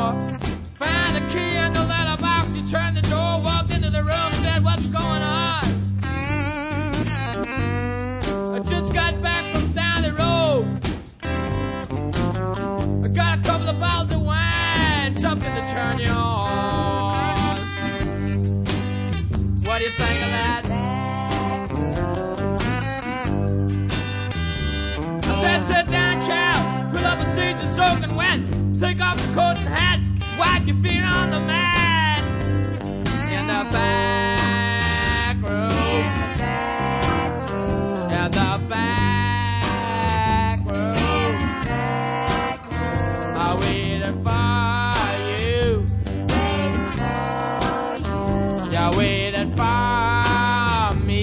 Found the key in the letterbox. He turned the door, walked into the room, said, "What's going on?" I just got back from down the road. I got a couple of bottles of wine, something to turn you on. What do you think of that? I said, "Sit down, child. Pull up a seat that's soaking wet. Take off your coat and hat. Wipe your feet on the mat. In the back room. In the back room. I'm waiting for you. You're waiting for me.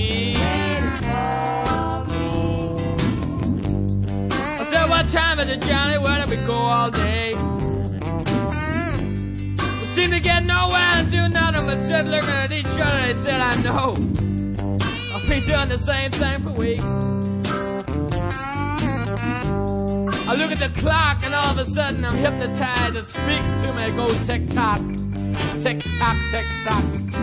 I said, "What time is it, Johnny? Where did we go all day?" We seemed to get nowhere and do nothing but sit looking at each other. They said, "I know. I've been doing the same thing for weeks." I look at the clock and all of a sudden I'm hypnotized. It speaks to me. It goes tick-tock, tick-tock, tick-tock.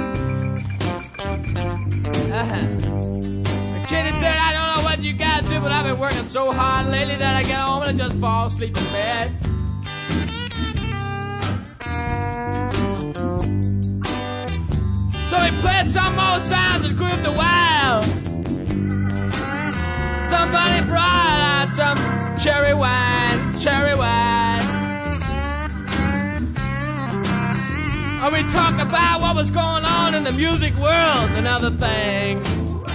The kid said, "I don't know what you gotta do, but I've been working so hard lately that I get home and I just fall asleep in bed." So he played some more sounds and grooved a while. Somebody brought out some cherry wine, cherry wine. And we talked about what was going on in the music world and other things.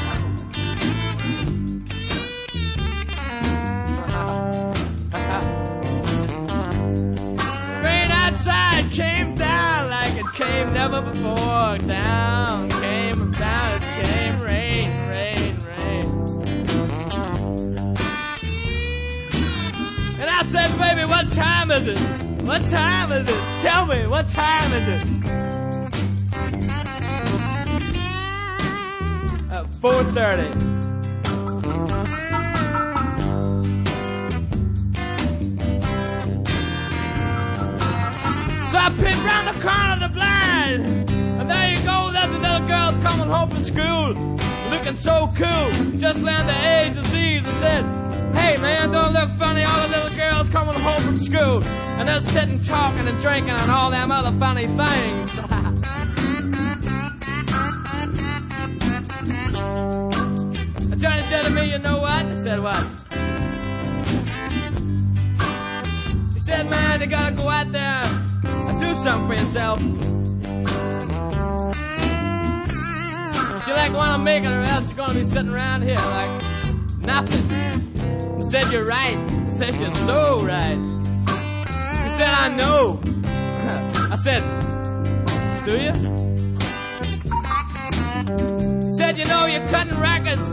Rain outside came down like it came never before. Down, came down, it came rain, rain, rain. And I said, "Baby, what time is it? What time is it? Tell me, what time is it?" 4:30. So I peeped round the corner of the blind, and there you go, there's the little girls coming home from school, looking so cool, just learned the A's and C's and said, "Hey man, don't look funny, all the little girls coming home from school, and they're sitting talking and drinking and all them other funny things." Johnny said to me, "You know what?" I said, "What?" He said, "Man, you gotta go out there and do something for yourself. You like wanna make it or else you're gonna be sitting around here like nothing." He said, "You're right." He said, "You're so right." He said, "I know." I said, "Do you?" He said, "You know, you're cutting records.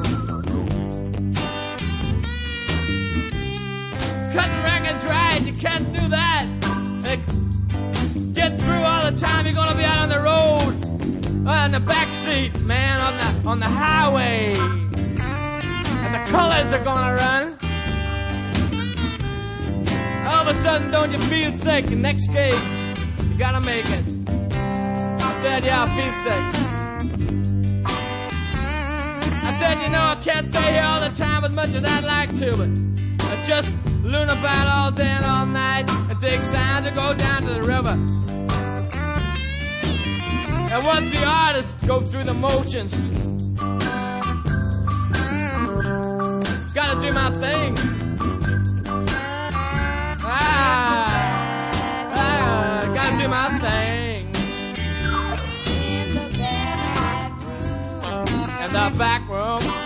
Cutting records right, you can't do that. Get through all the time, you're gonna be out on the road, in the back seat, man, on the highway, and the colors are gonna run. All of a sudden, don't you feel sick? The next gate, you gotta make it." I said, "Yeah, I feel sick." I said, "You know, I can't stay here all the time as much as I'd like to, but I just loon about all day and all night and take time to go down to the river. And once the artists go through the motions, gotta do my thing. Gotta do my thing." In the back room.